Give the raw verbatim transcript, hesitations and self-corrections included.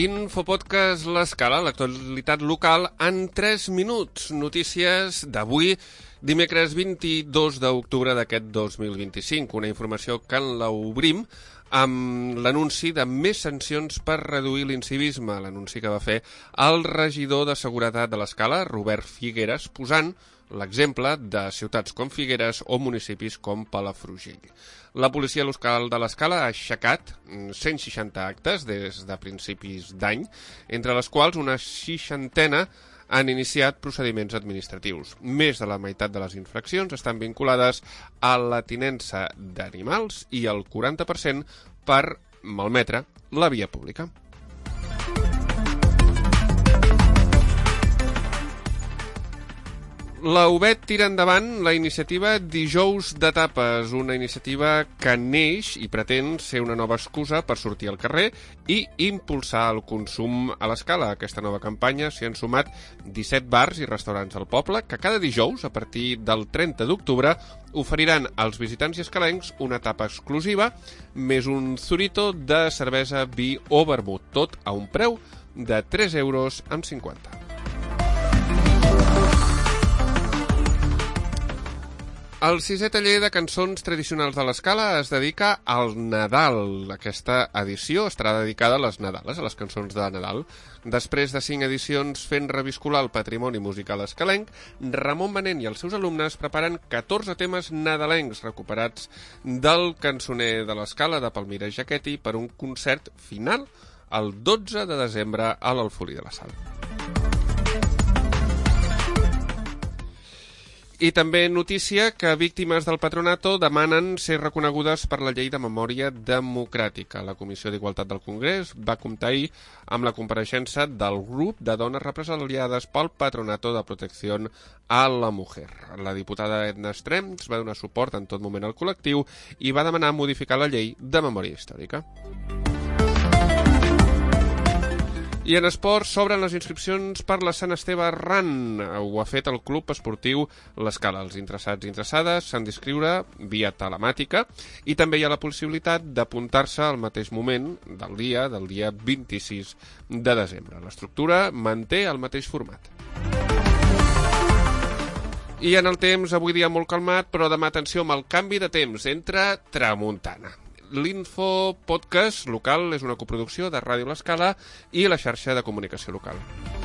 Infopodcast L'Escala, l'actualitat local en tres minuts. Notícies d'avui, dimecres vint-i-dos d'octubre d'aquest dos mil vint-i-cinc. Una informació que l'obrim amb l'anunci de més sancions per reduir l'incivisme, l'anunci que va fer el regidor de Seguretat de l'Escala, Robert Figueres, posant l'exemple de ciutats com Figueres o municipis com Palafrugell. La policia local de l'Escala ha aixecat cent seixanta actes des de principis d'any, entre les quals una seixantena han iniciat procediments administratius. Més de la meitat de les infraccions estan vinculades a la tinença d'animals i el quaranta per cent per malmetre la via pública. La U B E T tira endavant la iniciativa Dijous de Tapes, una iniciativa que neix i pretén ser una nova excusa per sortir al carrer i impulsar el consum a l'Escala. A aquesta nova campanya s'hi han sumat disset bars i restaurants del poble que cada dijous, a partir del trenta d'octubre, oferiran als visitants i escalencs una tapa exclusiva més un zurito de cervesa, vi o vermut, tot a un preu de tres euros amb cinquanta. El sisè taller de cançons tradicionals de l'Escala es dedica al Nadal. Aquesta edició estarà dedicada a les Nadales, a les cançons de Nadal. Després de cinc edicions fent reviscolar el patrimoni musical escalenc, Ramon Manent i els seus alumnes preparen catorze temes nadalencs recuperats del cançoner de l'Escala de Palmira Jaquetti per un concert final el dotze de desembre a l'Alfolí de la Sal. I també notícia que víctimes del patronato demanen ser reconegudes per la llei de memòria democràtica. La Comissió d'Igualtat del Congrés va comptar ahir amb la compareixença del grup de dones represaliades pel Patronato de Protecció a la Mujer. La diputada Edna Estrems va donar suport en tot moment al col·lectiu i va demanar modificar la llei de memòria històrica. I en esport s'obren les inscripcions per la Sant Esteve Run. Ho ha fet el Club Esportiu l'Escala. Els interessats i interessades s'han d'inscriure via telemàtica i també hi ha la possibilitat d'apuntar-se al mateix moment del dia, del dia vint-i-sis de desembre. L'estructura manté el mateix format. I en el temps, avui dia molt calmat, però demà atenció amb el canvi de temps entre tramuntana. L'Infopodcast local és una coproducció de Ràdio L'Escala i la xarxa de comunicació local.